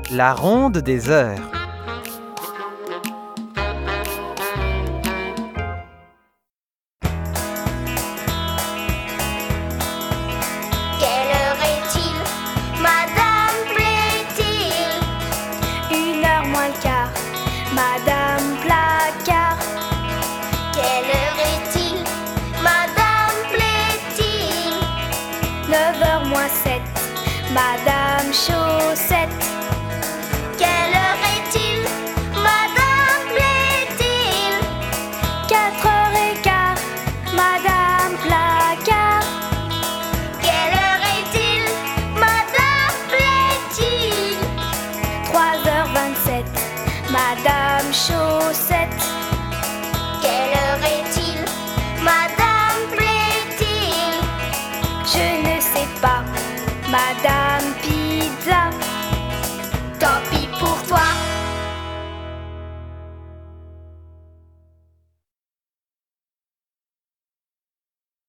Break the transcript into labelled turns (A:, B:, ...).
A: La ronde des heures.
B: Quelle heure est-il, Madame Plaît-il?
C: 1h moins le quart, Madame Placard.
B: Quelle heure est-il, Madame Plaît-il?
C: 9h moins 7, Madame Chaussette.
B: Quelle heure est-il, Madame Plaît-il?
C: 4h15, Madame Placard.
B: Quelle heure est-il, Madame Plaît-il?
C: 3h27, Madame Chaussette.
B: Quelle heure est-il, Madame Plaît-il?
C: Je ne sais pas, Madame Pie.